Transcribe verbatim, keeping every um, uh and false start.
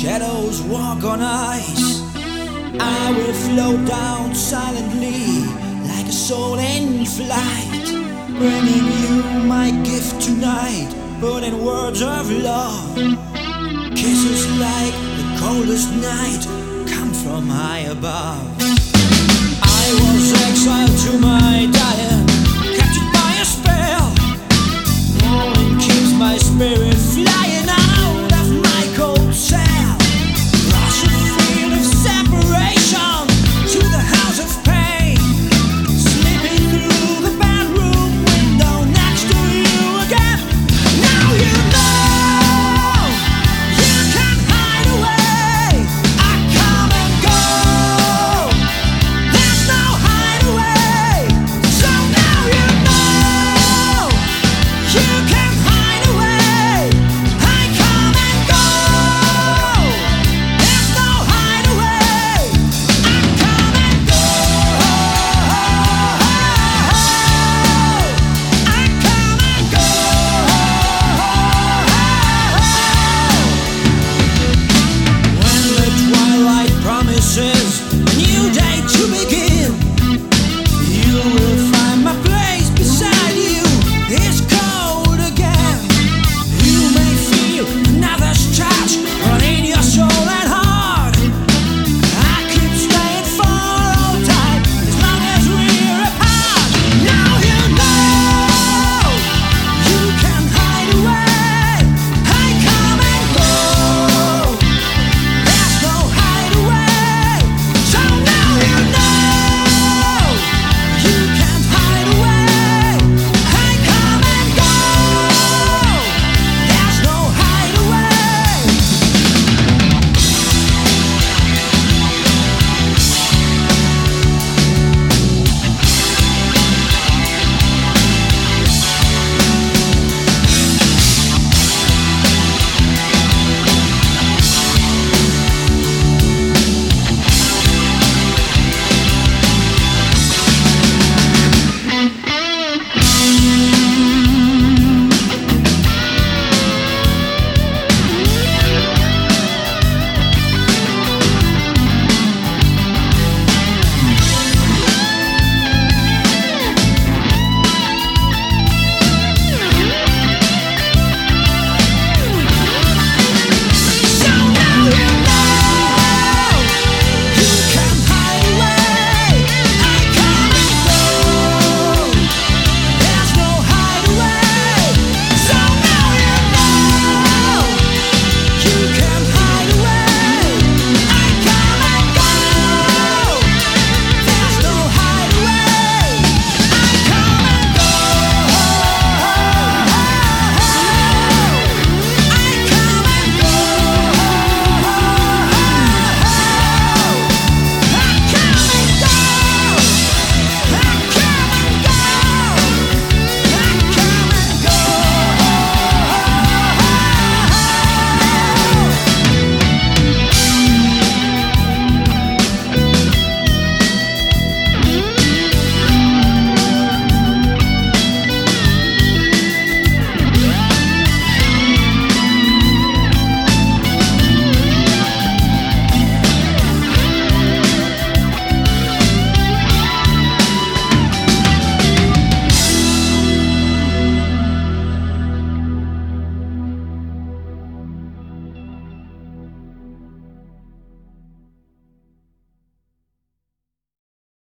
shadows walk on ice. I will float down silently like a soul in flight, bringing you my gift tonight, burning words of love. Kisses like the coldest night come from high above. I was exiled to my dire, captured by a spell. Morning keeps my spirit